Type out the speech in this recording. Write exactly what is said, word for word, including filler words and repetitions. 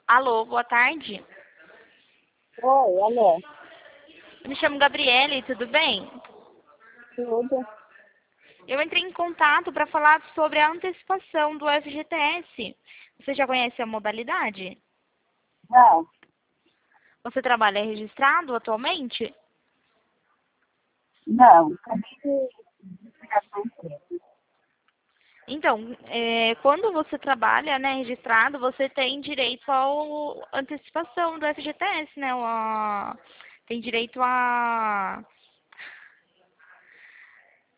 Alô, boa tarde. Oi, alô, Eu me chamo Gabriele, tudo bem? tudo? Eu entrei em contato para falar sobre a antecipação do F G T S. Você já conhece a modalidade? Não, Você trabalha registrado atualmente? não, acabei de pegar sua empresa. Então, é, quando você trabalha, né, registrado, você tem direito à antecipação do F G T S, né? A- tem direito a